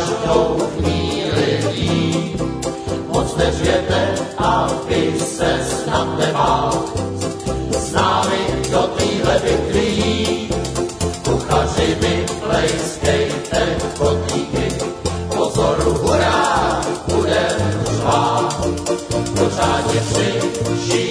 každou chvíli ví. Moc neřvěte, aby se snad nebál, s námi do téhle bitvy. Kuchaři mi plejskejte kotlíky, pozor, hurá, budem řvát. Pořádně při